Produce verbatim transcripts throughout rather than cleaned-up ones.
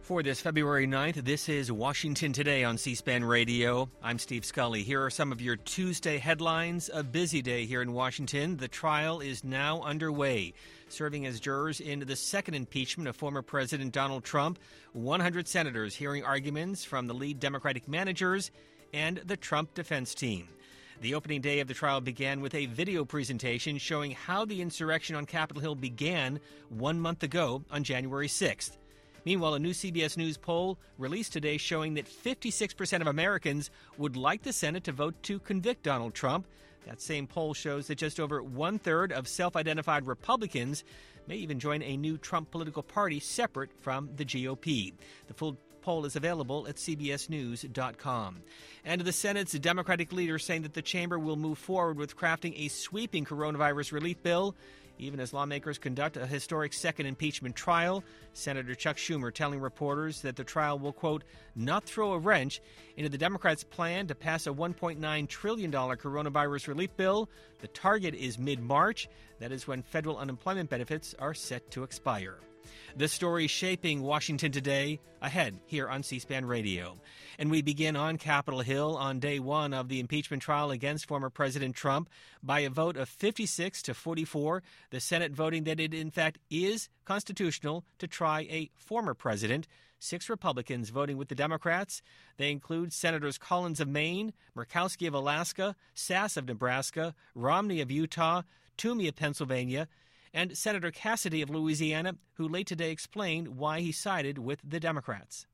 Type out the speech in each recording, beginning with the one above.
For this February ninth, this is Washington Today on C-SPAN Radio. I'm Steve Scully. Here are some of your Tuesday headlines. A busy day here in Washington. The trial is now underway. Serving as jurors in the second impeachment of former President Donald Trump, one hundred senators hearing arguments from the lead Democratic managers and the Trump defense team. The opening day of the trial began with a video presentation showing how the insurrection on Capitol Hill began one month ago on January sixth. Meanwhile, a new C B S News poll released today showing that fifty-six percent of Americans would like the Senate to vote to convict Donald Trump. That same poll shows that just over one-third of self-identified Republicans may even join a new Trump political party separate from the G O P. The full poll is available at C B S news dot com. And the Senate's Democratic leader saying that the chamber will move forward with crafting a sweeping coronavirus relief bill, even as lawmakers conduct a historic second impeachment trial. Senator Chuck Schumer telling reporters that the trial will, quote, not throw a wrench into the Democrats' plan to pass a one point nine trillion dollars coronavirus relief bill. The target is mid-March. That is when federal unemployment benefits are set to expire. The story shaping Washington today, ahead here on C-SPAN Radio. And we begin on Capitol Hill on day one of the impeachment trial against former President Trump. By a vote of fifty-six to forty-four, the Senate voting that it in fact is constitutional to try a former president. Six Republicans voting with the Democrats. They include Senators Collins of Maine, Murkowski of Alaska, Sass of Nebraska, Romney of Utah, Toomey of Pennsylvania, and Senator Cassidy of Louisiana, who late today explained why he sided with the Democrats.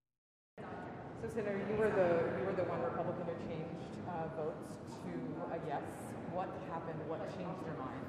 So, Senator, you were the you were the one Republican who changed uh, votes to a yes. What happened? What changed your mind?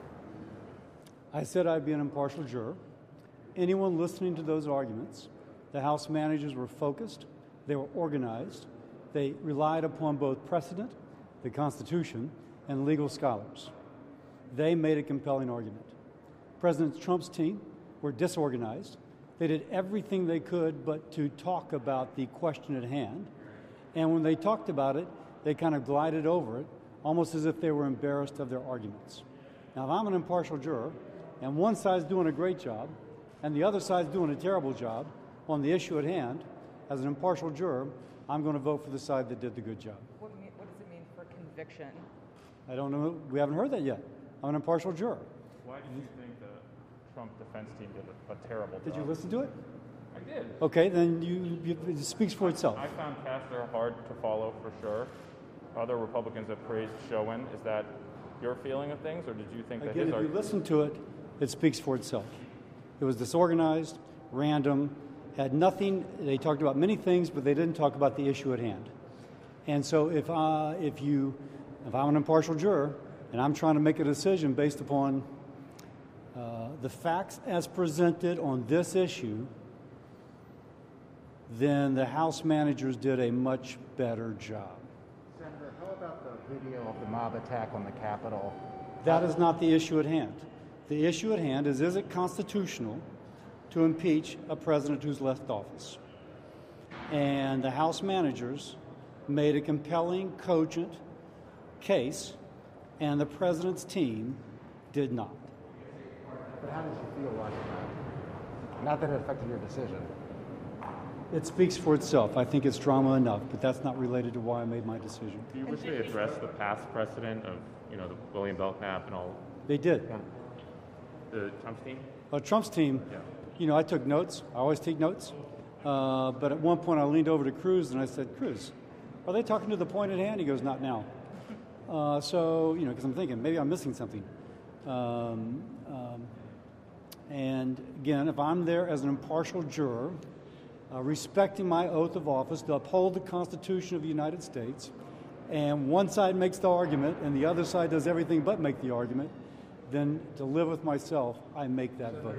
I said I'd be an impartial juror. Anyone listening to those arguments, the House managers were focused, they were organized, they relied upon both precedent, the Constitution, and legal scholars. They made a compelling argument. President Trump's team were disorganized. They did everything they could but to talk about the question at hand. And when they talked about it, they kind of glided over it, almost as if they were embarrassed of their arguments. Now, if I'm an impartial juror, and one side's doing a great job, and the other side's doing a terrible job on the issue at hand, as an impartial juror, I'm going to vote for the side that did the good job. What, mean, what does it mean for conviction? I don't know. We haven't heard that yet. I'm an impartial juror. Why do you think the Trump defense team did a, a terrible job? Did you listen to it? I did. Okay, then you, you, it speaks for itself. I found Castor hard to follow for sure. Other Republicans have praised Schoen. Is that your feeling of things, or did you think that Again, his if you argument... listen to it, it speaks for itself. It was disorganized, random, had nothing. They talked about many things, but they didn't talk about the issue at hand. And so if uh, if you, if I'm an impartial juror and I'm trying to make a decision based upon uh, the facts as presented on this issue, then the House managers did a much better job. Senator, how about the video of the mob attack on the Capitol? That is not the issue at hand. The issue at hand is, is it constitutional to impeach a president who's left office? And the House managers made a compelling, cogent case, and the president's team did not. But how did you feel watching that? Not that it affected your decision. It speaks for itself. I think it's drama enough, but that's not related to why I made my decision. Do you wish they addressed the past precedent of, you know, the William Belknap and all? They did. Yeah. The Trump's team? Uh, Trump's team, Yeah. you know, I took notes. I always take notes. Uh, but at one point I leaned over to Cruz and I said, Cruz, are they talking to the point at hand? He goes, not now. Uh, so, you know, because I'm thinking, maybe I'm missing something. Um, um, and again, if I'm there as an impartial juror, uh, respecting my oath of office to uphold the Constitution of the United States, and one side makes the argument and the other side does everything but make the argument, then to live with myself, I make that vote.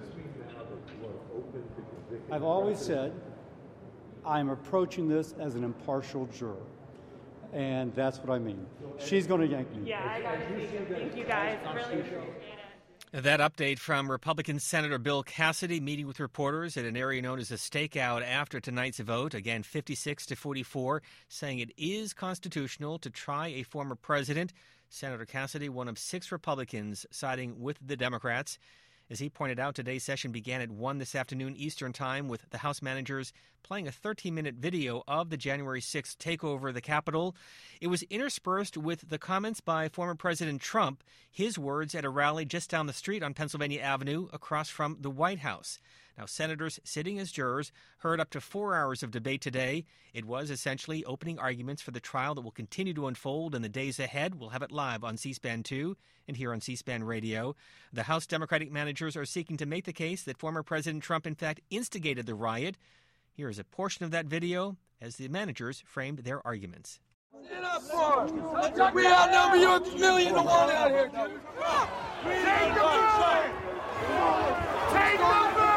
I've always said I'm approaching this as an impartial juror, and that's what I mean. She's going to yank me. Yeah, I got it. Thank you guys. Really appreciate it. That update from Republican Senator Bill Cassidy meeting with reporters at an area known as a stakeout after tonight's vote. Again, fifty-six to forty-four, saying it is constitutional to try a former president. Senator Cassidy, one of six Republicans siding with the Democrats. As he pointed out, today's session began at one this afternoon Eastern Time with the House managers playing a thirteen-minute video of the January sixth takeover of the Capitol. It was interspersed with the comments by former President Trump, his words at a rally just down the street on Pennsylvania Avenue across from the White House. Now, senators sitting as jurors heard up to four hours of debate today. It was essentially opening arguments for the trial that will continue to unfold in the days ahead. We'll have it live on C-SPAN two and here on C-SPAN Radio. The House Democratic managers are seeking to make the case that former President Trump, in fact, instigated the riot. Here is a portion of that video as the managers framed their arguments. Stand up for us. We outnumber you a million to one out here, dude. Take the building! Take the building!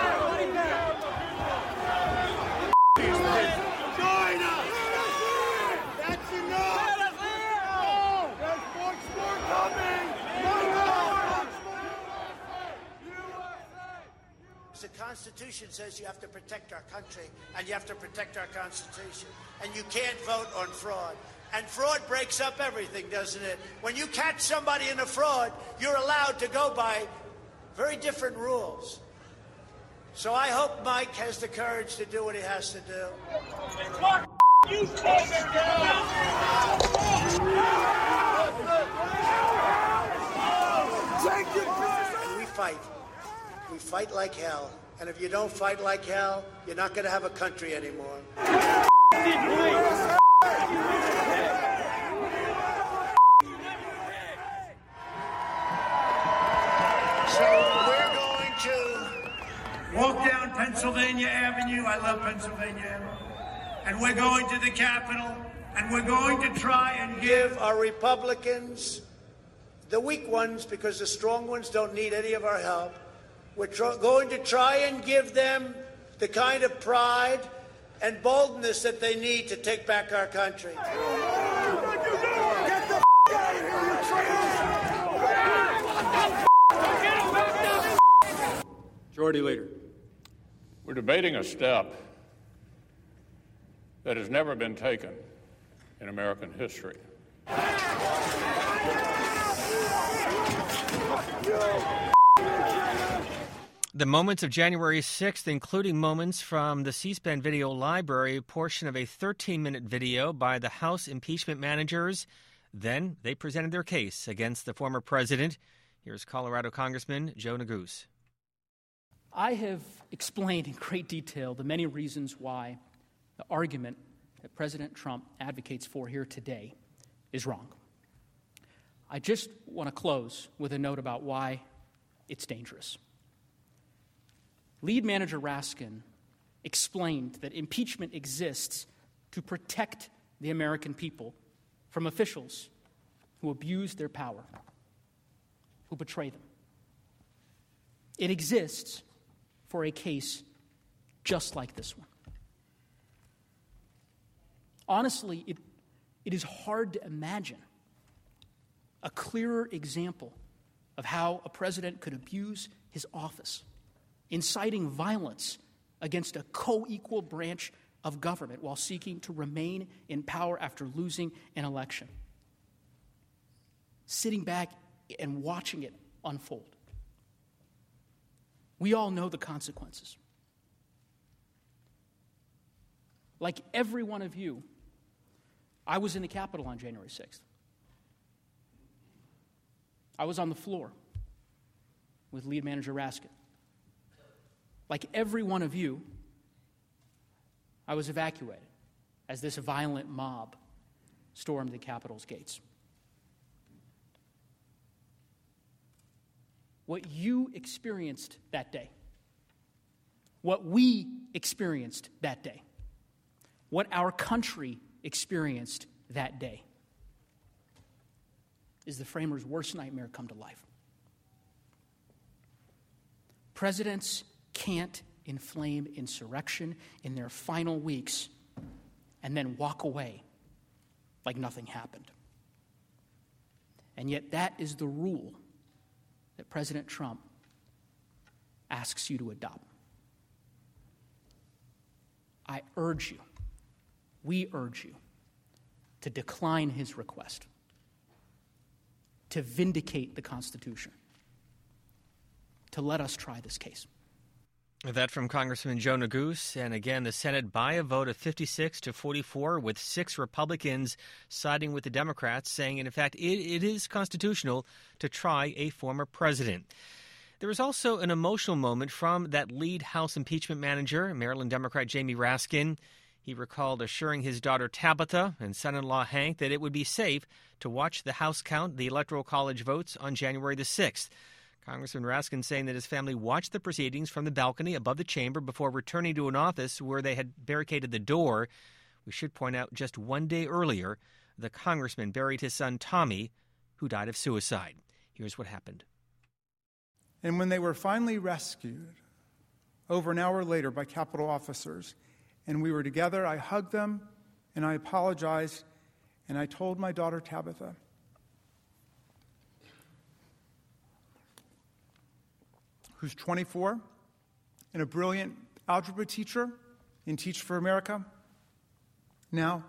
Join us! That's enough! There's much more coming! The Constitution says you have to protect our country, and you have to protect our Constitution. And you can't vote on fraud. And fraud breaks up everything, doesn't it? When you catch somebody in a fraud, you're allowed to go by very different rules. So I hope Mike has the courage to do what he has to do. You and we fight. We fight like hell. And if you don't fight like hell, you're not going to have a country anymore. So we're going to walk down Pennsylvania Avenue. I love Pennsylvania Avenue. And we're going to the Capitol. And we're going to try and give our Republicans, the weak ones, because the strong ones don't need any of our help, we're tr- going to try and give them the kind of pride and boldness that they need to take back our country. Get the f*** out of here, you Majority Leader. We're debating a step that has never been taken in American history. The moments of January sixth, including moments from the C-SPAN video library, portion of a thirteen-minute video by the House impeachment managers. Then they presented their case against the former president. Here's Colorado Congressman Joe Neguse. I have explained in great detail the many reasons why the argument that President Trump advocates for here today is wrong. I just want to close with a note about why it's dangerous. Lead Manager Raskin explained that impeachment exists to protect the American people from officials who abuse their power, who betray them. It exists for a case just like this one. Honestly, it, it is hard to imagine a clearer example of how a president could abuse his office, inciting violence against a co-equal branch of government while seeking to remain in power after losing an election. Sitting back and watching it unfold. We all know the consequences. Like every one of you, I was in the Capitol on January sixth. I was on the floor with Lead Manager Raskin. Like every one of you, I was evacuated as this violent mob stormed the Capitol's gates. What you experienced that day, what we experienced that day, what our country experienced that day is the framers' worst nightmare come to life. Presidents can't inflame insurrection in their final weeks and then walk away like nothing happened. And yet that is the rule that President Trump asks you to adopt. I urge you, we urge you, to decline his request, to vindicate the Constitution, to let us try this case. That from Congressman Joe Neguse. And again, the Senate by a vote of fifty-six to forty-four, with six Republicans siding with the Democrats, saying, in fact, it, it is constitutional to try a former president. There was also an emotional moment from that lead House impeachment manager, Maryland Democrat Jamie Raskin. He recalled assuring his daughter Tabitha and son-in-law Hank that it would be safe to watch the House count the Electoral College votes on January the sixth. Congressman Raskin saying that his family watched the proceedings from the balcony above the chamber before returning to an office where they had barricaded the door. We should point out just one day earlier, the congressman buried his son Tommy, who died of suicide. Here's what happened. And when they were finally rescued, over an hour later by Capitol officers, and we were together, I hugged them, and I apologized, and I told my daughter Tabitha, who's twenty-four and a brilliant algebra teacher in Teach for America. Now,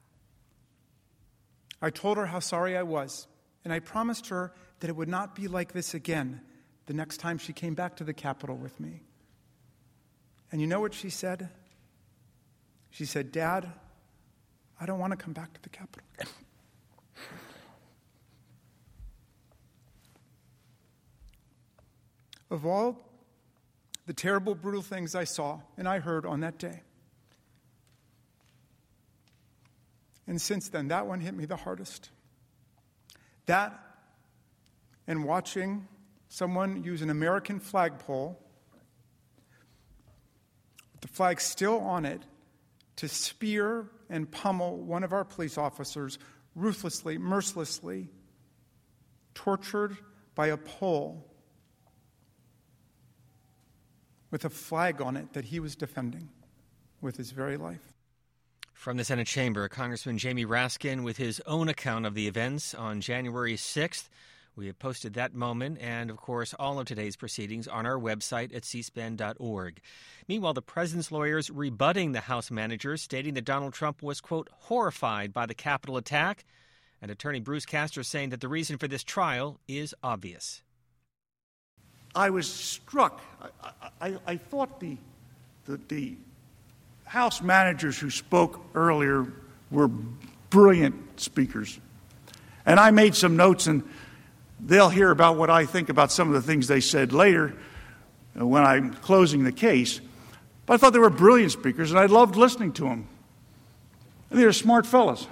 I told her how sorry I was, and I promised her that it would not be like this again the next time she came back to the Capitol with me. And you know what she said? She said, "Dad, I don't want to come back to the Capitol again." Of all the terrible, brutal things I saw and I heard on that day, and since then, that one hit me the hardest. That and watching someone use an American flagpole, with the flag still on it, to spear and pummel one of our police officers ruthlessly, mercilessly, tortured by a pole with a flag on it that he was defending with his very life. From the Senate chamber, Congressman Jamie Raskin with his own account of the events on January sixth. We have posted that moment and, of course, all of today's proceedings on our website at c span dot org. Meanwhile, the president's lawyers rebutting the House managers, stating that Donald Trump was, quote, horrified by the Capitol attack, and attorney Bruce Castor saying that the reason for this trial is obvious. I was struck. I, I, I thought the, the, the House managers who spoke earlier were brilliant speakers. And I made some notes, and they'll hear about what I think about some of the things they said later when I'm closing the case. But I thought they were brilliant speakers, and I loved listening to them. And they were smart fellows.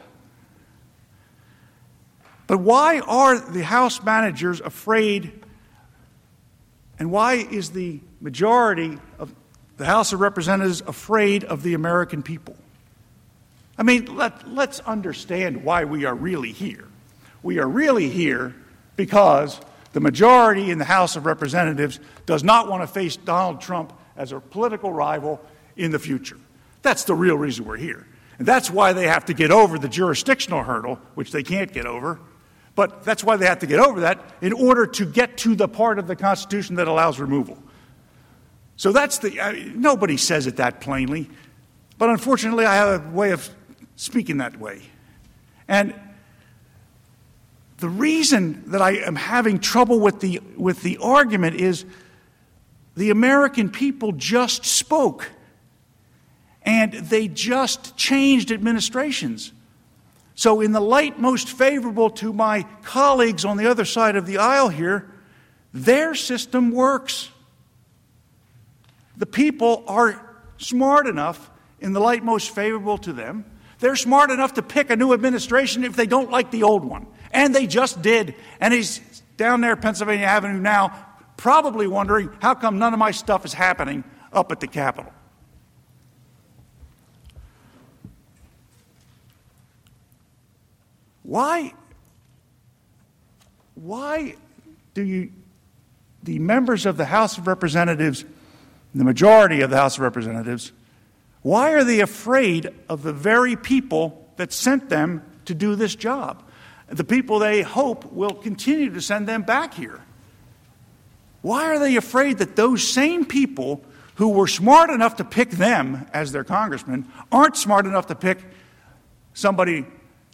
But why are the House managers afraid, and why is the majority of the House of Representatives afraid of the American people? I mean, let, let's understand why we are really here. We are really here because the majority in the House of Representatives does not want to face Donald Trump as a political rival in the future. That's the real reason we're here. And that's why they have to get over the jurisdictional hurdle, which they can't get over. But that's why they have to get over that in order to get to the part of the Constitution that allows removal. So that's the, I mean, nobody says it that plainly, but unfortunately I have a way of speaking that way. And the reason that I am having trouble with the, with the argument is the American people just spoke, and they just changed administrations. So in the light most favorable to my colleagues on the other side of the aisle here, their system works. The people are smart enough, in the light most favorable to them, they're smart enough to pick a new administration if they don't like the old one. And they just did. And he's down there at Pennsylvania Avenue now, probably wondering, how come none of my stuff is happening up at the Capitol? Why, why do you, the members of the House of Representatives, the majority of the House of Representatives, why are they afraid of the very people that sent them to do this job? The people they hope will continue to send them back here. Why are they afraid that those same people who were smart enough to pick them as their congressman aren't smart enough to pick somebody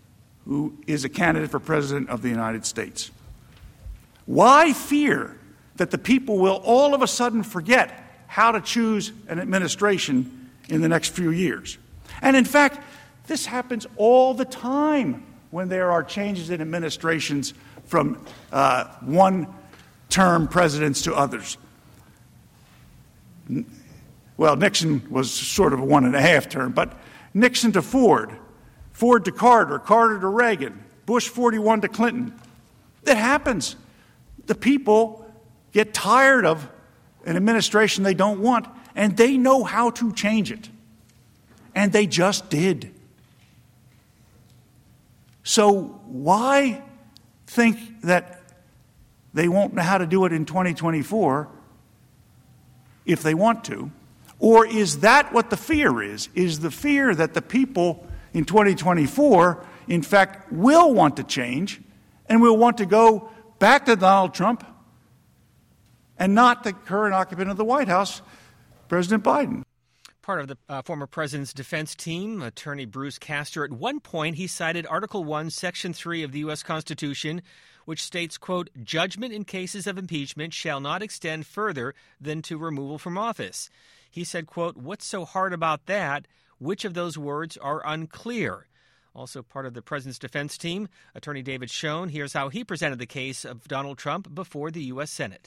who is a candidate for President of the United States? Why fear that the people will all of a sudden forget how to choose an administration in the next few years. And in fact, this happens all the time when there are changes in administrations from uh, one-term presidents to others. Well, Nixon was sort of a one-and-a-half term, but Nixon to Ford, Ford to Carter, Carter to Reagan, Bush forty-one to Clinton. It happens. The people get tired of an administration they don't want, and they know how to change it. And they just did. So why think that they won't know how to do it in twenty twenty-four if they want to? Or is that what the fear is? Is the fear that the people in twenty twenty-four, in fact, will want to change and will want to go back to Donald Trump and not the current occupant of the White House, President Biden? Part of the uh, former president's defense team, attorney Bruce Castor, at one point he cited Article one, Section three of the U S Constitution, which states, quote, judgment in cases of impeachment shall not extend further than to removal from office. He said, quote, what's so hard about that? Which of those words are unclear? Also part of the president's defense team, attorney David Schoen. Here's how he presented the case of Donald Trump before the U S Senate.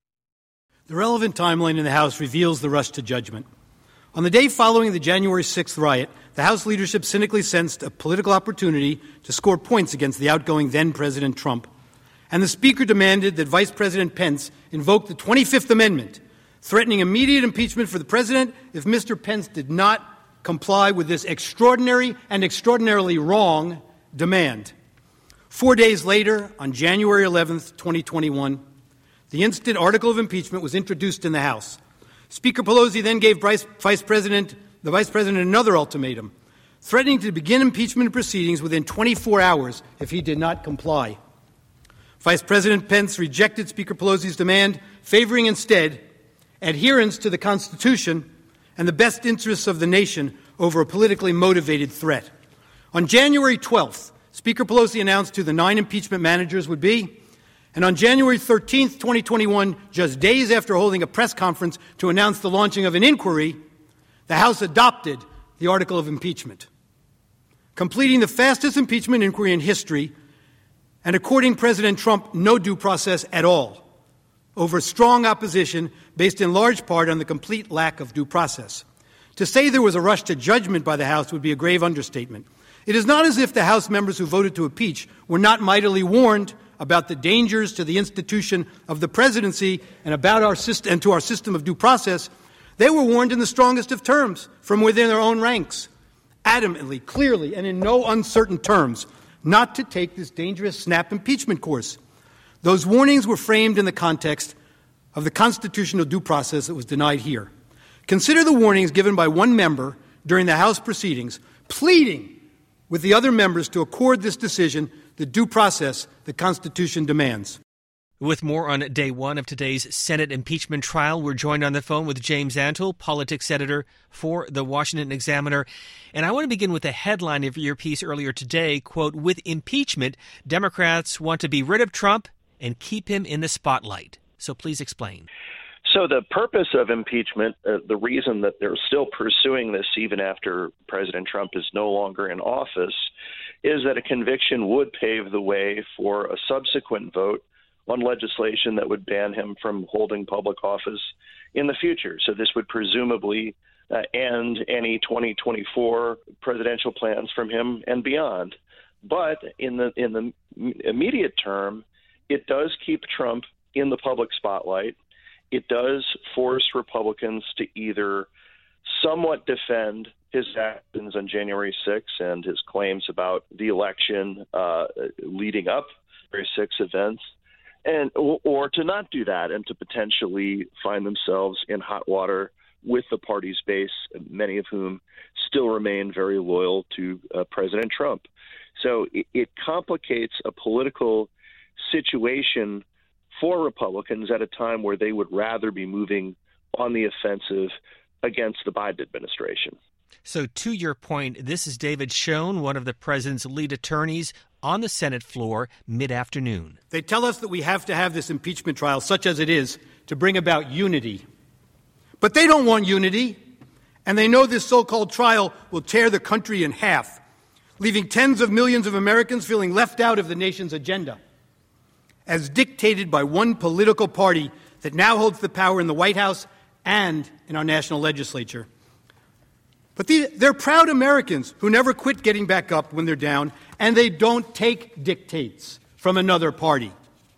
The relevant timeline in the House reveals the rush to judgment. On the day following the January sixth riot, the House leadership cynically sensed a political opportunity to score points against the outgoing then-President Trump. And the Speaker demanded that Vice President Pence invoke the twenty-fifth Amendment, threatening immediate impeachment for the President if Mister Pence did not comply with this extraordinary and extraordinarily wrong demand. Four days later, on January eleventh, twenty twenty-one, the instant article of impeachment was introduced in the House. Speaker Pelosi then gave Vice, Vice President, the Vice President another ultimatum, threatening to begin impeachment proceedings within twenty-four hours if he did not comply. Vice President Pence rejected Speaker Pelosi's demand, favoring instead adherence to the Constitution and the best interests of the nation over a politically motivated threat. On January twelfth, Speaker Pelosi announced who the nine impeachment managers would be. And on January thirteenth, twenty twenty-one, just days after holding a press conference to announce the launching of an inquiry, the House adopted the article of impeachment, completing the fastest impeachment inquiry in history and according President Trump no due process at all, over strong opposition based in large part on the complete lack of due process. To say there was a rush to judgment by the House would be a grave understatement. It is not as if the House members who voted to impeach were not mightily warned about the dangers to the institution of the presidency and about our system and to our system of due process. They were warned in the strongest of terms from within their own ranks, adamantly, clearly, and in no uncertain terms, not to take this dangerous snap impeachment course. Those warnings were framed in the context of the constitutional due process that was denied here. Consider the warnings given by one member during the House proceedings, pleading with the other members to accord this decision the due process the Constitution demands. With more on day one of today's Senate impeachment trial, we're joined on the phone with James Antle, politics editor for the Washington Examiner. And I want to begin with the headline of your piece earlier today, quote, with impeachment, Democrats want to be rid of Trump and keep him in the spotlight. So please explain. So the purpose of impeachment, uh, the reason that they're still pursuing this even after President Trump is no longer in office, is that a conviction would pave the way for a subsequent vote on legislation that would ban him from holding public office in the future. So this would presumably uh, end any twenty twenty-four presidential plans from him and beyond. But in the in the immediate term, it does keep Trump in the public spotlight. It does force Republicans to either somewhat defend his actions on January sixth and his claims about the election uh, leading up to January sixth events, and or, or to not do that and to potentially find themselves in hot water with the party's base, many of whom still remain very loyal to uh, President Trump. So it, it complicates a political situation for Republicans at a time where they would rather be moving on the offensive against the Biden administration. So to your point, this is David Schoen, one of the president's lead attorneys on the Senate floor mid-afternoon. They tell us that we have to have this impeachment trial, such as it is, to bring about unity. But they don't want unity, and they know this so-called trial will tear the country in half, leaving tens of millions of Americans feeling left out of the nation's agenda, as dictated by one political party that now holds the power in the White House and in our national legislature. But the, they're proud Americans who never quit getting back up when they're down, and they don't take dictates from another party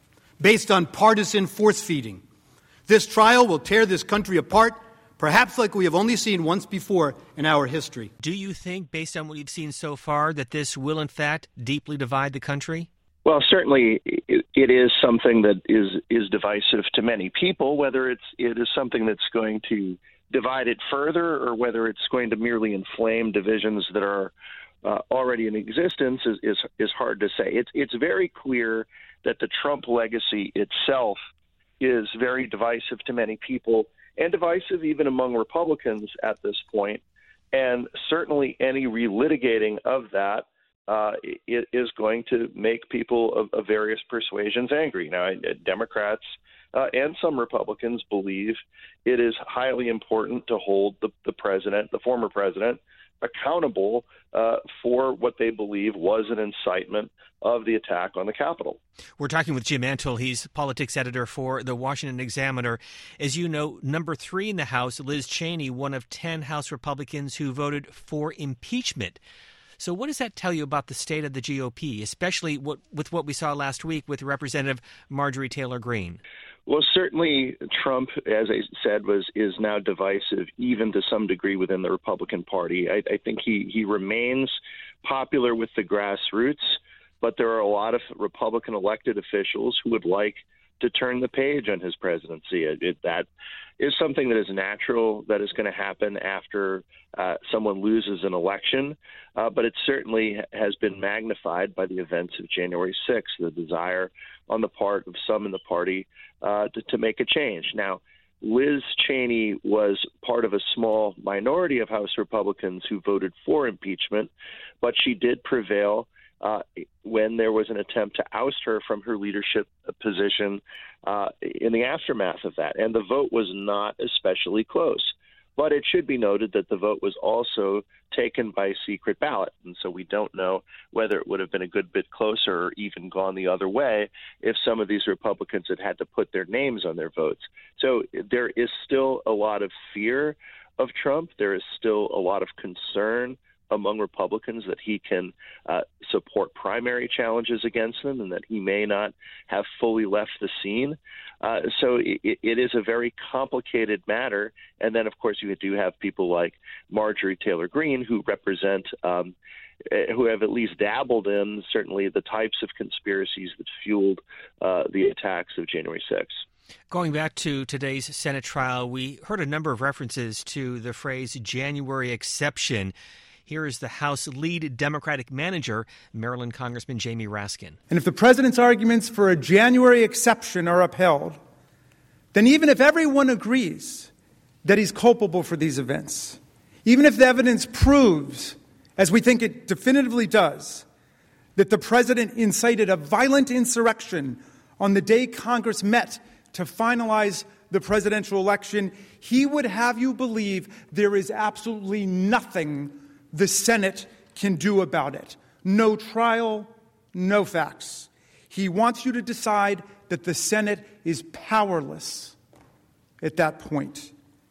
based on partisan force-feeding. This trial will tear this country apart, perhaps like we have only seen once before in our history. Do you think, based on what you've seen so far, that this will, in fact, deeply divide the country? Well, certainly it, it is something that is is divisive to many people. Whether it's it is something that's going to divide it further or whether it's going to merely inflame divisions that are uh, already in existence is, is is hard to say. It's it's very clear that the Trump legacy itself is very divisive to many people and divisive even among Republicans at this point. And certainly any relitigating of that Uh, it is going to make people of, of various persuasions angry. Now, Democrats uh, and some Republicans believe it is highly important to hold the, the president, the former president, accountable uh, for what they believe was an incitement of the attack on the Capitol. We're talking with Jim Antle. He's politics editor for the Washington Examiner. As you know, number three in the House, Liz Cheney, one of ten House Republicans who voted for impeachment. So what does that tell you about the state of the G O P, especially what, with what we saw last week with Representative Marjorie Taylor Greene? Well, certainly Trump, as I said, was is now divisive, even to some degree within the Republican Party. I, I think he, he remains popular with the grassroots, but there are a lot of Republican elected officials who would like to turn the page on his presidency. It, it, that is something that is natural, that is going to happen after uh, someone loses an election, uh, but it certainly has been magnified by the events of January sixth, the desire on the part of some in the party uh, to, to make a change. Now, Liz Cheney was part of a small minority of House Republicans who voted for impeachment, but she did prevail Uh, when there was an attempt to oust her from her leadership position uh, in the aftermath of that. And the vote was not especially close. But it should be noted that the vote was also taken by secret ballot. And so we don't know whether it would have been a good bit closer or even gone the other way if some of these Republicans had had to put their names on their votes. So there is still a lot of fear of Trump. There is still a lot of concern among Republicans that he can uh, support primary challenges against them and that he may not have fully left the scene. Uh, so it, it is a very complicated matter. And then, of course, you do have people like Marjorie Taylor Greene who represent, um, who have at least dabbled in certainly the types of conspiracies that fueled uh, the attacks of January sixth. Going back to today's Senate trial, we heard a number of references to the phrase January exception. Here is the House lead Democratic manager, Maryland Congressman Jamie Raskin. And if the president's arguments for a January exception are upheld, then even if everyone agrees that he's culpable for these events, even if the evidence proves, as we think it definitively does, that the president incited a violent insurrection on the day Congress met to finalize the presidential election, he would have you believe there is absolutely nothing the Senate can do about it. No trial, no facts. He wants you to decide that the Senate is powerless at that point.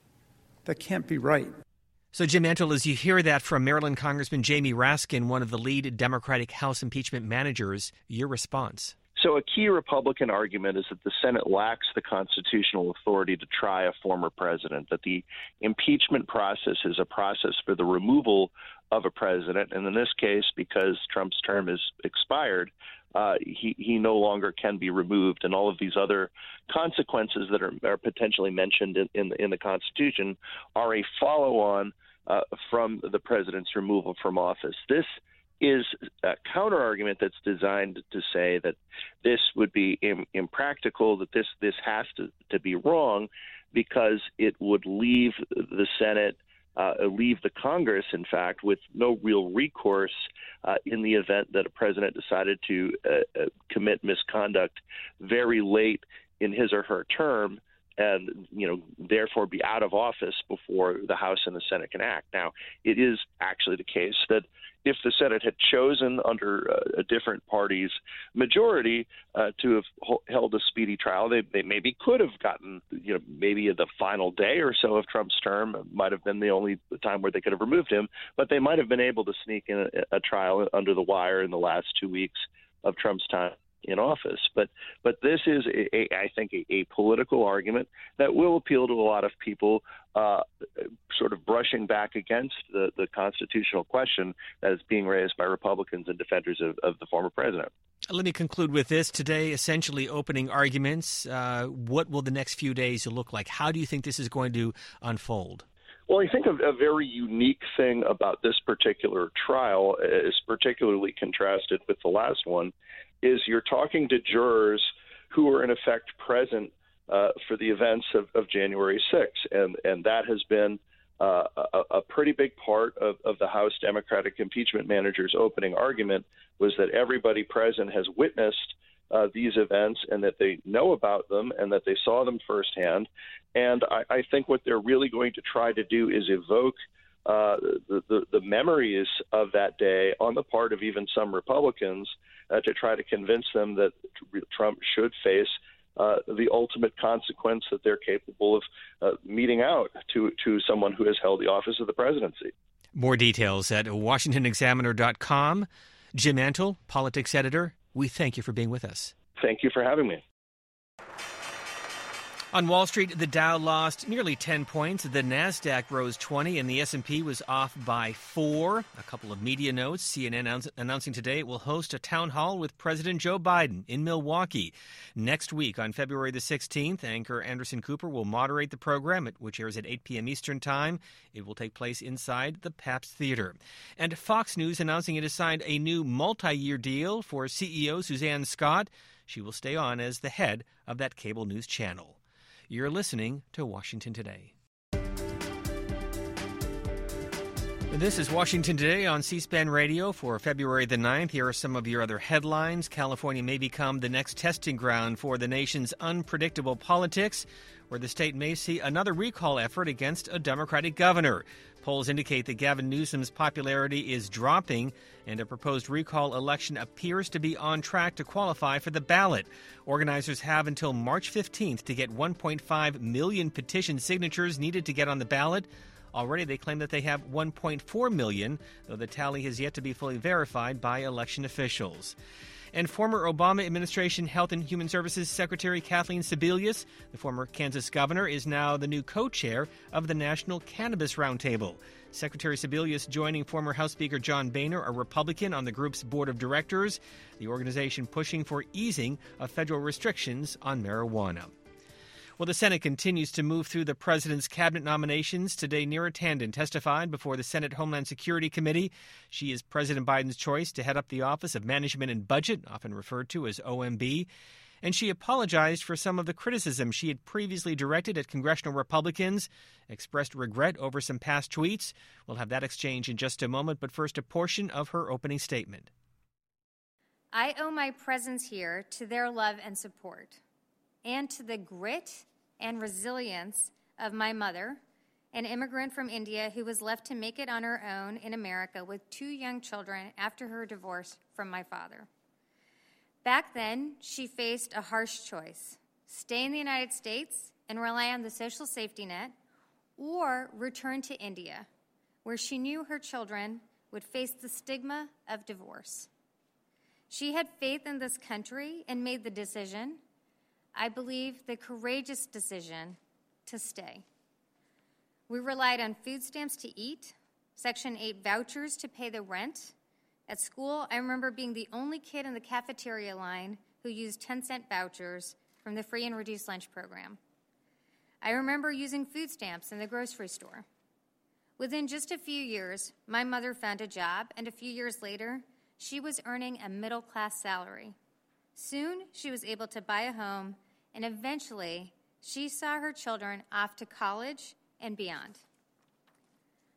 That can't be right. So, Jim Antle, as you hear that from Maryland Congressman Jamie Raskin, one of the lead Democratic House impeachment managers, your response? So a key Republican argument is that the Senate lacks the constitutional authority to try a former president, that the impeachment process is a process for the removal of a president. And in this case, because Trump's term is expired, uh, he, he no longer can be removed. And all of these other consequences that are, are potentially mentioned in, in, in the Constitution are a follow-on uh, from the president's removal from office. This is a counter-argument that's designed to say that this would be im- impractical, that this this has to, to be wrong because it would leave the Senate uh, leave the Congress, in fact, with no real recourse uh, in the event that a president decided to uh, uh, commit misconduct very late in his or her term, and, you know, therefore be out of office before the House and the Senate can act. Now, it is actually the case that if the Senate had chosen under uh, a different party's majority uh, to have ho- held a speedy trial, they, they maybe could have gotten, you know, maybe the final day or so of Trump's term might have been the only time where they could have removed him, but they might have been able to sneak in a, a trial under the wire in the last two weeks of Trump's time in office. But but this is, a, a, I think, a, a political argument that will appeal to a lot of people, uh, sort of brushing back against the, the constitutional question that is being raised by Republicans and defenders of, of the former president. Let me conclude with this. Today, essentially opening arguments. Uh, what will the next few days look like? How do you think this is going to unfold? Well, I think a, a very unique thing about this particular trial is particularly contrasted with the last one, is you're talking to jurors who are in effect present uh, for the events of, of January sixth. And, and that has been uh, a, a pretty big part of, of the House Democratic impeachment manager's opening argument, was that everybody present has witnessed uh, these events and that they know about them and that they saw them firsthand. And I, I think what they're really going to try to do is evoke uh, the, the, the memories of that day on the part of even some Republicans uh, to try to convince them that Trump should face uh, the ultimate consequence that they're capable of uh, meting out to, to someone who has held the office of the presidency. More details at washington examiner dot com. Jim Antle, politics editor, we thank you for being with us. Thank you for having me. On Wall Street, the Dow lost nearly ten points. The Nasdaq rose twenty, and the S and P was off by four. A couple of media notes. C N N announce- announcing today it will host a town hall with President Joe Biden in Milwaukee. Next week, on February the sixteenth, anchor Anderson Cooper will moderate the program, which airs at eight p.m. Eastern Time. It will take place inside the Pabst Theater. And Fox News announcing it has signed a new multi-year deal for C E O Suzanne Scott. She will stay on as the head of that cable news channel. You're listening to Washington Today. This is Washington Today on C-SPAN Radio for February the ninth. Here are some of your other headlines. California may become the next testing ground for the nation's unpredictable politics, where the state may see another recall effort against a Democratic governor. Polls indicate that Gavin Newsom's popularity is dropping, and a proposed recall election appears to be on track to qualify for the ballot. Organizers have until March fifteenth to get one point five million petition signatures needed to get on the ballot. Already they claim that they have one point four million, though the tally has yet to be fully verified by election officials. And former Obama administration Health and Human Services Secretary Kathleen Sebelius, the former Kansas governor, is now the new co-chair of the National Cannabis Roundtable. Secretary Sebelius joining former House Speaker John Boehner, a Republican, on the group's board of directors, the organization pushing for easing of federal restrictions on marijuana. Well, the Senate continues to move through the president's cabinet nominations. Today, Neera Tanden testified before the Senate Homeland Security Committee. She is President Biden's choice to head up the Office of Management and Budget, often referred to as O M B. And she apologized for some of the criticism she had previously directed at congressional Republicans, expressed regret over some past tweets. We'll have that exchange in just a moment, but first, a portion of her opening statement. I owe my presence here to their love and support, and to the grit and resilience of my mother, an immigrant from India who was left to make it on her own in America with two young children after her divorce from my father. Back then, she faced a harsh choice: stay in the United States and rely on the social safety net, or return to India, where she knew her children would face the stigma of divorce. She had faith in this country and made the decision, I believe, the courageous decision, to stay. We relied on food stamps to eat, Section eight vouchers to pay the rent. At school, I remember being the only kid in the cafeteria line who used ten cent vouchers from the free and reduced lunch program. I remember using food stamps in the grocery store. Within just a few years, my mother found a job, and a few years later, she was earning a middle-class salary. Soon, she was able to buy a home, and eventually, she saw her children off to college and beyond.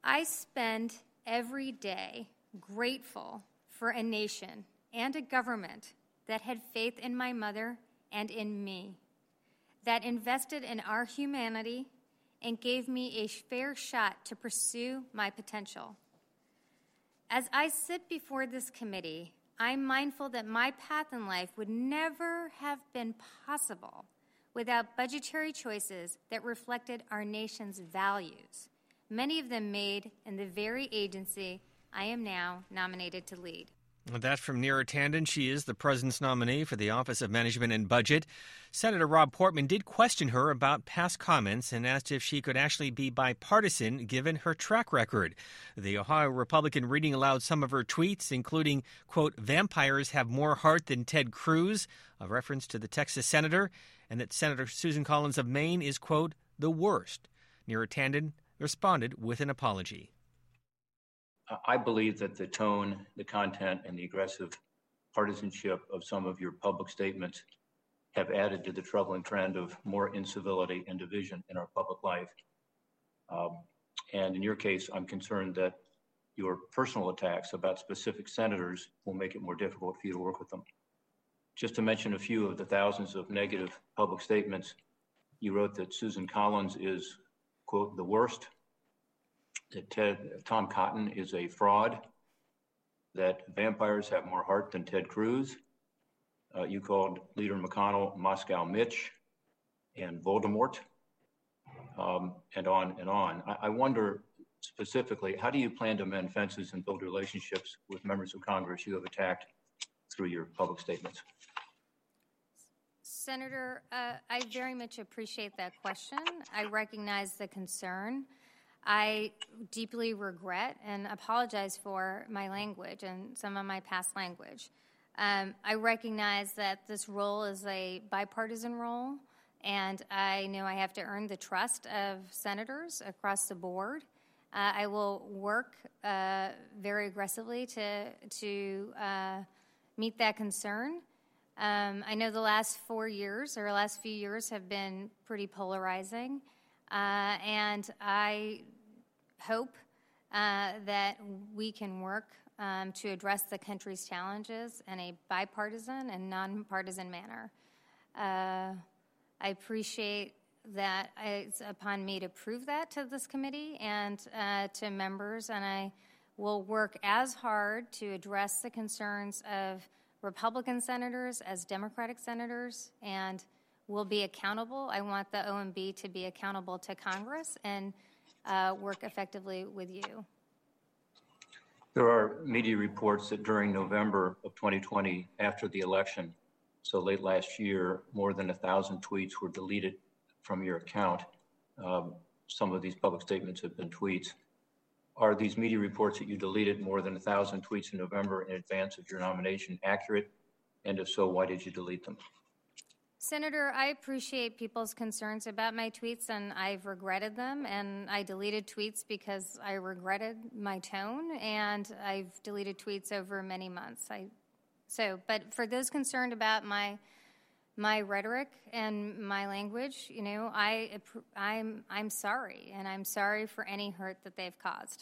I spend every day grateful for a nation and a government that had faith in my mother and in me, that invested in our humanity and gave me a fair shot to pursue my potential. As I sit before this committee, I'm mindful that my path in life would never have been possible without budgetary choices that reflected our nation's values, many of them made in the very agency I am now nominated to lead. That from Neera Tanden. She is the president's nominee for the Office of Management and Budget. Senator Rob Portman did question her about past comments and asked if she could actually be bipartisan given her track record. The Ohio Republican reading aloud some of her tweets, including, quote, vampires have more heart than Ted Cruz, a reference to the Texas senator, and that Senator Susan Collins of Maine is, quote, the worst. Neera Tanden responded with an apology. I believe that the tone, the content, and the aggressive partisanship of some of your public statements have added to the troubling trend of more incivility and division in our public life. Um, and in your case, I'm concerned that your personal attacks about specific senators will make it more difficult for you to work with them. Just to mention a few of the thousands of negative public statements, you wrote that Susan Collins is, quote, the worst, that Ted, Tom Cotton is a fraud, that vampires have more heart than Ted Cruz. Uh, you called Leader McConnell Moscow Mitch and Voldemort, um, and on and on. I, I wonder specifically, how do you plan to mend fences and build relationships with members of Congress you have attacked through your public statements? Senator, uh, I very much appreciate that question. I recognize the concern. I deeply regret and apologize for my language and some of my past language. Um, I recognize that this role is a bipartisan role, and I know I have to earn the trust of senators across the board. Uh, I will work uh, very aggressively to, to uh, meet that concern. Um, I know the last four years or last few years have been pretty polarizing, uh, and I hope uh, that we can work um, to address the country's challenges in a bipartisan and nonpartisan manner. Uh, I appreciate that it's upon me to prove that to this committee and uh, to members, and I will work as hard to address the concerns of Republican senators as Democratic senators, and will be accountable. I want the O M B to be accountable to Congress and Uh, work effectively with you. There are media reports that during November of twenty twenty, after the election, so late last year, more than a thousand tweets were deleted from your account. Um, some of these public statements have been tweets. Are these media reports that you deleted more than a thousand tweets in November in advance of your nomination accurate? And if so, why did you delete them? Senator, I appreciate people's concerns about my tweets, and I've regretted them, and I deleted tweets because I regretted my tone, and I've deleted tweets over many months. I, so, but for those concerned about my my rhetoric and my language, you know, I I'm I'm sorry, and I'm sorry for any hurt that they've caused.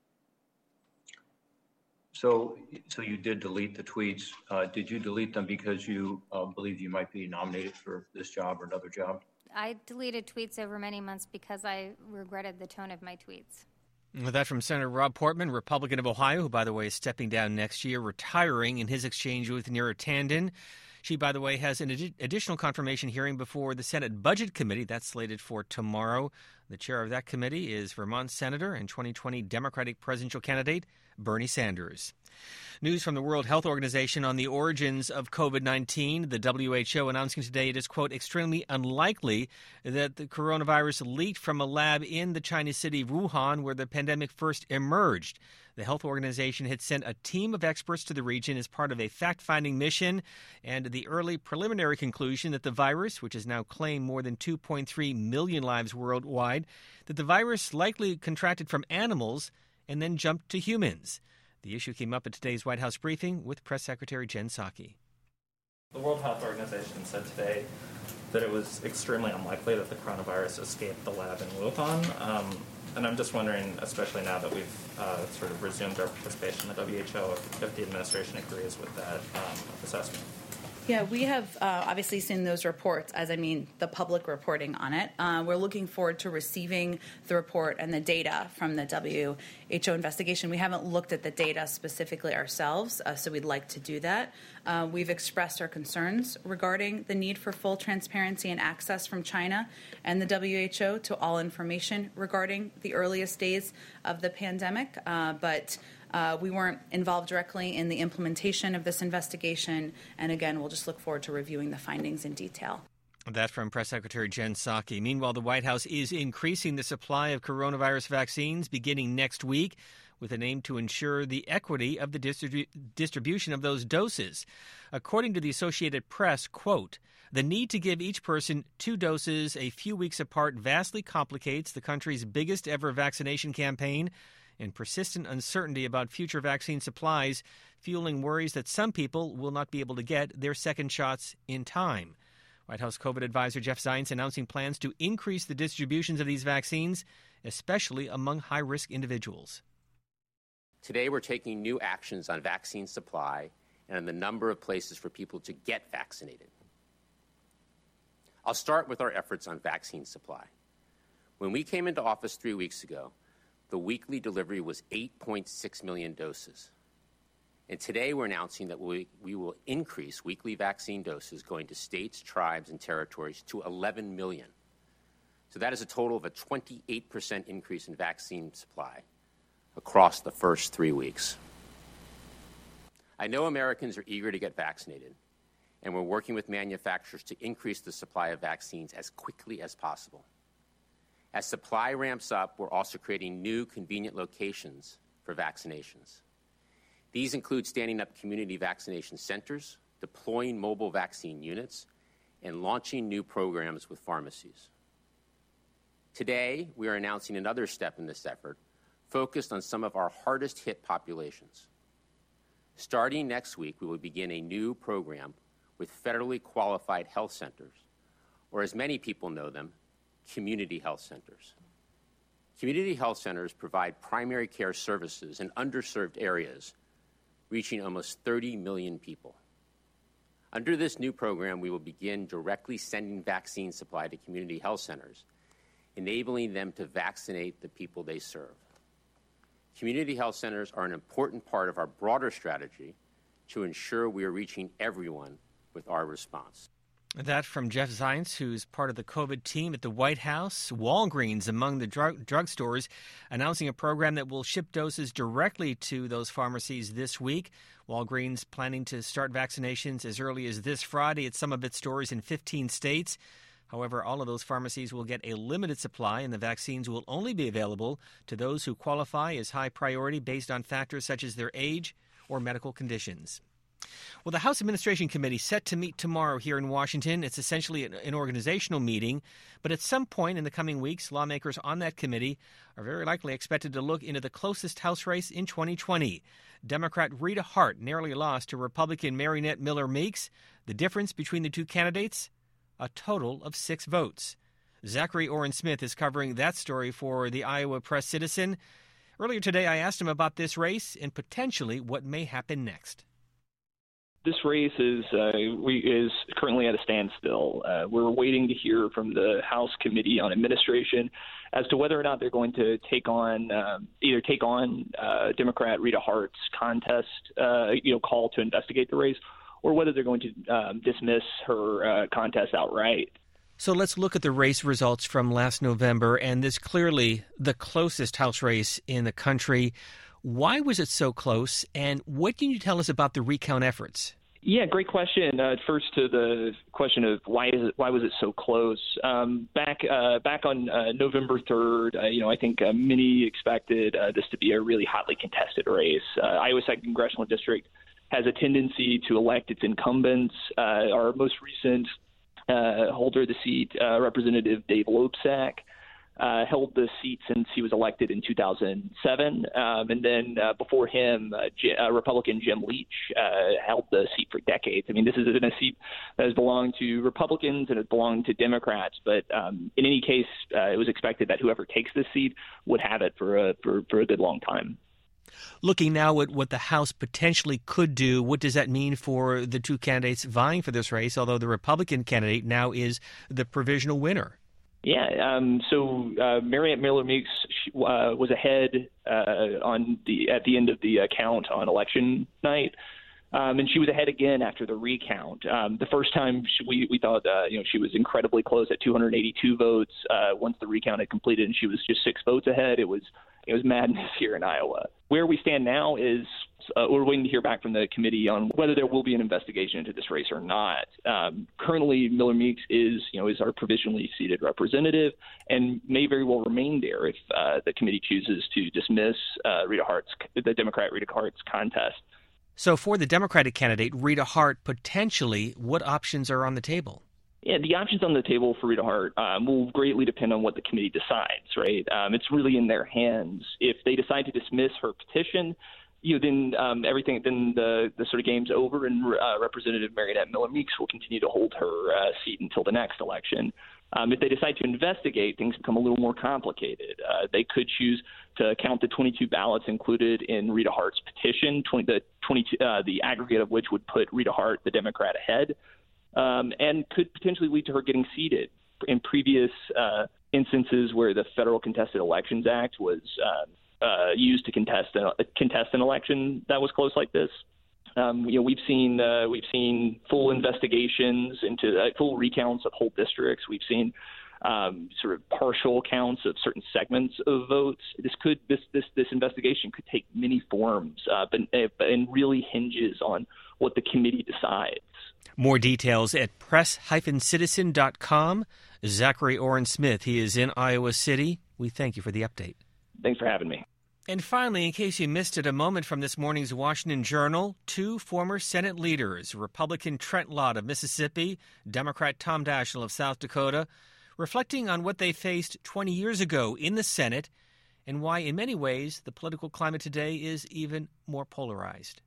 So, so you did delete the tweets. Uh, did you delete them because you uh, believe you might be nominated for this job or another job? I deleted tweets over many months because I regretted the tone of my tweets. With that from Senator Rob Portman, Republican of Ohio, who, by the way, is stepping down next year, retiring in his exchange with Neera Tanden. She, by the way, has an ad- additional confirmation hearing before the Senate Budget Committee. That's slated for tomorrow. The chair of that committee is Vermont Senator and twenty twenty Democratic presidential candidate Bernie Sanders. News from the World Health Organization on the origins of COVID nineteen. The W H O announcing today it is, quote, extremely unlikely that the coronavirus leaked from a lab in the Chinese city of Wuhan, where the pandemic first emerged. The health organization had sent a team of experts to the region as part of a fact-finding mission, and the early preliminary conclusion that the virus, which has now claimed more than two point three million lives worldwide, that the virus likely contracted from animals and then jumped to humans. The issue came up at today's White House briefing with Press Secretary Jen Psaki. The World Health Organization said today that it was extremely unlikely that the coronavirus escaped the lab in Wuhan. Um, And I'm just wondering, especially now that we've uh, sort of resumed our participation in the W H O, if, if the administration agrees with that um, assessment. Yeah, we have uh, obviously seen those reports, as I mean the public reporting on it. Uh, we're looking forward to receiving the report and the data from the W H O investigation. We haven't looked at the data specifically ourselves, uh, so we'd like to do that. Uh, we've expressed our concerns regarding the need for full transparency and access from China and the W H O to all information regarding the earliest days of the pandemic, uh, but Uh, we weren't involved directly in the implementation of this investigation, and again, we'll just look forward to reviewing the findings in detail. That from Press Secretary Jen Psaki. Meanwhile, the White House is increasing the supply of coronavirus vaccines beginning next week with an aim to ensure the equity of the distribu- distribution of those doses. According to the Associated Press, quote, "The need to give each person two doses a few weeks apart vastly complicates the country's biggest ever vaccination campaign, and persistent uncertainty about future vaccine supplies, fueling worries that some people will not be able to get their second shots in time." White House COVID advisor Jeff Zients announcing plans to increase the distributions of these vaccines, especially among high-risk individuals. Today, we're taking new actions on vaccine supply and on the number of places for people to get vaccinated. I'll start with our efforts on vaccine supply. When we came into office three weeks ago, the weekly delivery was eight point six million doses. And today we're announcing that we, we will increase weekly vaccine doses going to states, tribes, and territories to eleven million. So that is a total of a twenty-eight percent increase in vaccine supply across the first three weeks. I know Americans are eager to get vaccinated, and we're working with manufacturers to increase the supply of vaccines as quickly as possible. As supply ramps up, we're also creating new convenient locations for vaccinations. These include standing up community vaccination centers, deploying mobile vaccine units, and launching new programs with pharmacies. Today, we are announcing another step in this effort, focused on some of our hardest hit populations. Starting next week, we will begin a new program with federally qualified health centers, or as many people know them, community health centers. Community health centers provide primary care services in underserved areas, reaching almost thirty million people. Under this new program, we will begin directly sending vaccine supply to community health centers, enabling them to vaccinate the people they serve. Community health centers are an important part of our broader strategy to ensure we are reaching everyone with our response. That from Jeff Zients, who's part of the COVID team at the White House. Walgreens, among the drug drugstores, announcing a program that will ship doses directly to those pharmacies this week. Walgreens planning to start vaccinations as early as this Friday at some of its stores in fifteen states. However, all of those pharmacies will get a limited supply, and the vaccines will only be available to those who qualify as high priority based on factors such as their age or medical conditions. Well, the House Administration Committee set to meet tomorrow here in Washington. It's essentially an organizational meeting, but at some point in the coming weeks, lawmakers on that committee are very likely expected to look into the closest House race in twenty twenty. Democrat Rita Hart narrowly lost to Republican Marinette Miller Meeks. The difference between the two candidates? A total of six votes. Zachary Oren Smith is covering that story for the Iowa Press Citizen. Earlier today, I asked him about this race and potentially what may happen next. This race is uh, we, is currently at a standstill. Uh, we're waiting to hear from the House Committee on Administration as to whether or not they're going to take on uh, either take on uh, Democrat Rita Hart's contest, uh, you know, call to investigate the race, or whether they're going to um, dismiss her uh, contest outright. So let's look at the race results from last November, and this clearly the closest House race in the country. Why was it so close, and what can you tell us about the recount efforts? Yeah, great question. Uh, first to the question of why is it, why was it so close? Um, back uh, back on uh, November third, uh, you know, I think uh, many expected uh, this to be a really hotly contested race. Uh, Iowa second Congressional District has a tendency to elect its incumbents. Uh, our most recent uh, holder of the seat, uh, Representative Dave Loebsack, uh, held the seat since he was elected in two thousand seven. Um, and then uh, before him, uh, J- uh, Republican Jim Leach uh, held the seat for decades. I mean, this is a seat that has belonged to Republicans and has belonged to Democrats. But um, in any case, uh, it was expected that whoever takes this seat would have it for a, for, for a good long time. Looking now at what the House potentially could do, what does that mean for the two candidates vying for this race, although the Republican candidate now is the provisional winner? Yeah, um, so uh, Mariette Miller Meeks uh, was ahead uh, on the at the end of the uh, count on election night, um, and she was ahead again after the recount. Um, the first time she, we we thought uh, you know she was incredibly close at two hundred eighty-two votes. Uh, once the recount had completed, and she was just six votes ahead. It was it was madness here in Iowa. Where we stand now is uh, we're waiting to hear back from the committee on whether there will be an investigation into this race or not. Um, currently, Miller Meeks is, you know, is our provisionally seated representative and may very well remain there if uh, the committee chooses to dismiss uh, Rita Hart's, the Democrat Rita Hart's contest. So for the Democratic candidate, Rita Hart, potentially, what options are on the table? Yeah, the options on the table for Rita Hart um, will greatly depend on what the committee decides, right? Um, it's really in their hands. If they decide to dismiss her petition, you know, then um, everything, then the, the sort of game's over, and uh, Representative Mariette Miller Meeks will continue to hold her uh, seat until the next election. Um, if they decide to investigate, things become a little more complicated. Uh, they could choose to count the twenty-two ballots included in Rita Hart's petition, twenty, the twenty-two, uh, the aggregate of which would put Rita Hart, the Democrat, ahead. Um, and could potentially lead to her getting seated. In previous uh, instances where the Federal Contested Elections Act was uh, uh, used to contest an, contest an election that was close like this, um, you know, we've seen uh, we've seen full investigations into uh, full recounts of whole districts. We've seen um, sort of partial counts of certain segments of votes. This could this this this investigation could take many forms, uh, but and really hinges on what the committee decides. More details at press dash citizen dot com. Zachary Oren-Smith, he is in Iowa City. We thank you for the update. Thanks for having me. And finally, in case you missed it, a moment from this morning's Washington Journal, two former Senate leaders, Republican Trent Lott of Mississippi, Democrat Tom Daschle of South Dakota, reflecting on what they faced twenty years ago in the Senate and why, in many ways, the political climate today is even more polarized.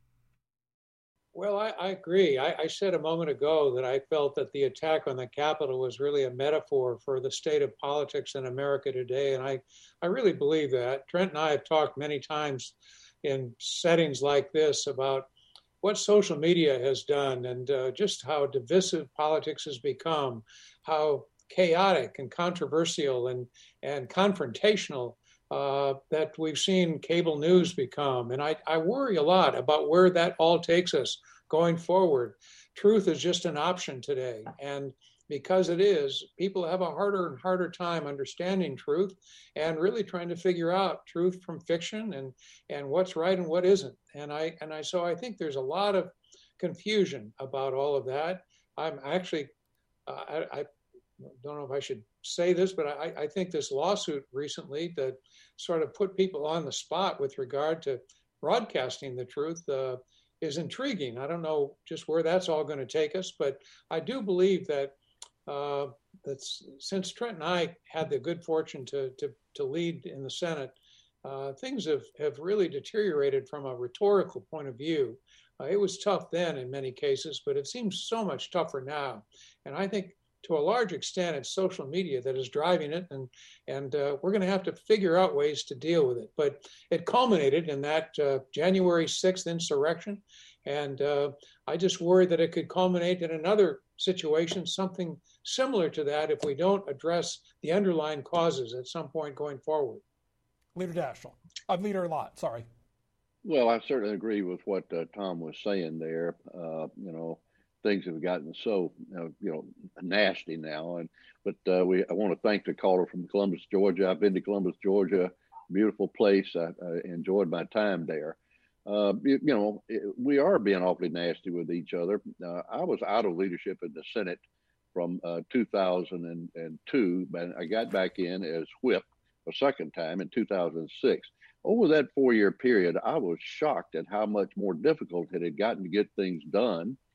Well, I, I agree. I, I said a moment ago that I felt that the attack on the Capitol was really a metaphor for the state of politics in America today, and I, I really believe that. Trent and I have talked many times in settings like this about what social media has done and uh, just how divisive politics has become, how chaotic and controversial and, and confrontational Uh, that we've seen cable news become. And I, I worry a lot about where that all takes us going forward. Truth is just an option today. And because it is, people have a harder and harder time understanding truth and really trying to figure out truth from fiction and, and what's right and what isn't. And I, and I, so I think there's a lot of confusion about all of that. I'm actually, uh, I, I don't know if I should say this, but I, I think this lawsuit recently that sort of put people on the spot with regard to broadcasting the truth uh, is intriguing. I don't know just where that's all going to take us, but I do believe that uh, that's, since Trent and I had the good fortune to to, to lead in the Senate, uh, things have, have really deteriorated from a rhetorical point of view. Uh, it was tough then in many cases, but it seems so much tougher now. And I think to a large extent, it's social media that is driving it, and and uh, we're going to have to figure out ways to deal with it. But it culminated in that uh, January sixth insurrection, and uh, I just worry that it could culminate in another situation, something similar to that, if we don't address the underlying causes at some point going forward. Leader Daschle. Uh, Leader Lott, sorry. Well, I certainly agree with what uh, Tom was saying there. Uh, you know, things have gotten so uh, you know nasty now, and but uh, we I want to thank the caller from Columbus, Georgia. I've been to Columbus, Georgia, beautiful place. I, I enjoyed my time there. Uh, you, you know, it, we are being awfully nasty with each other. Uh, I was out of leadership in the Senate from uh, two thousand two, but I got back in as whip a second time in two thousand six. Over that four-year period, I was shocked at how much more difficult it had gotten to get things done.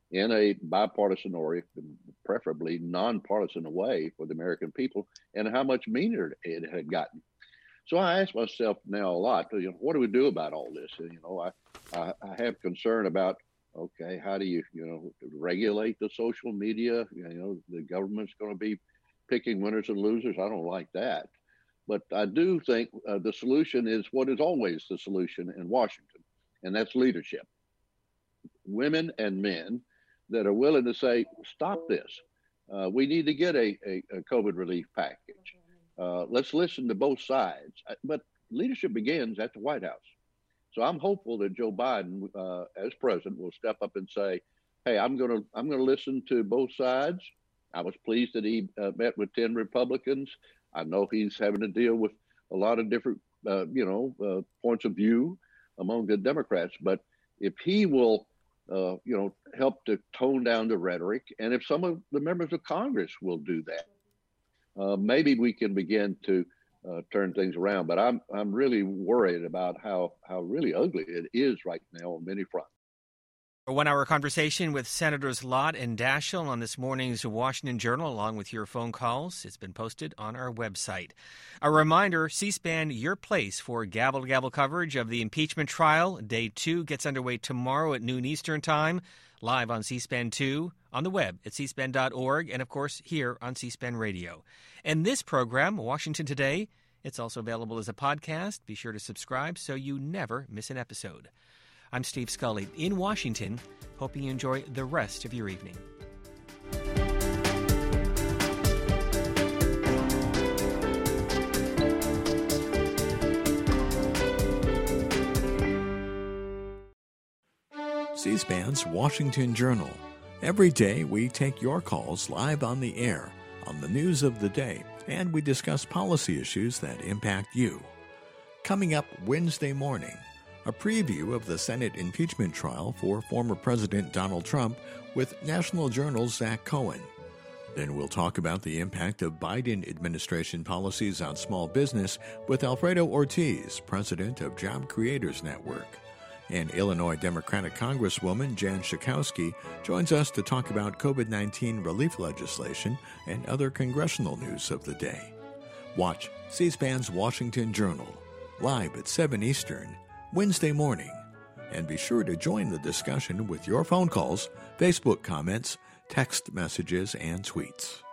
in a bipartisan or preferably nonpartisan way for the American people, and how much meaner it had gotten. So I ask myself now a lot, you know, what do we do about all this? And, you know, I, I, I have concern about, okay, how do you, you know, regulate the social media? You know, the government's going to be picking winners and losers. I don't like that. But I do think uh, the solution is what is always the solution in Washington, and that's leadership. Women and men that are willing to say, stop this. Uh, we need to get a, a, a COVID relief package. Uh, let's listen to both sides. But leadership begins at the White House. So I'm hopeful that Joe Biden, uh, as president, will step up and say, hey, I'm going to I'm going to listen to both sides. I was pleased that he uh, met with ten Republicans. I know he's having to deal with a lot of different, uh, you know, uh, points of view among the Democrats. But if he will, uh, you know, help to tone down the rhetoric, and if some of the members of Congress will do that, uh, maybe we can begin to uh, turn things around. But I'm I'm really worried about how how really ugly it is right now on many fronts. A one-hour conversation with Senators Lott and Daschle on this morning's Washington Journal, along with your phone calls. It's been posted on our website. A reminder, C-SPAN, your place for gavel-to-gavel coverage of the impeachment trial. Day two gets underway tomorrow at noon Eastern Time, live on C-SPAN two, on the web at c span dot org, and, of course, here on C-SPAN Radio. And this program, Washington Today, it's also available as a podcast. Be sure to subscribe so you never miss an episode. I'm Steve Scully in Washington, hoping you enjoy the rest of your evening. C-SPAN's Washington Journal. Every day we take your calls live on the air on the news of the day, and we discuss policy issues that impact you. Coming up Wednesday morning, a preview of the Senate impeachment trial for former President Donald Trump with National Journal's Zach Cohen. Then we'll talk about the impact of Biden administration policies on small business with Alfredo Ortiz, president of Job Creators Network. And Illinois Democratic Congresswoman Jan Schakowsky joins us to talk about COVID nineteen relief legislation and other congressional news of the day. Watch C-SPAN's Washington Journal, live at seven Eastern, Wednesday morning. And be sure to join the discussion with your phone calls, Facebook comments, text messages, and tweets.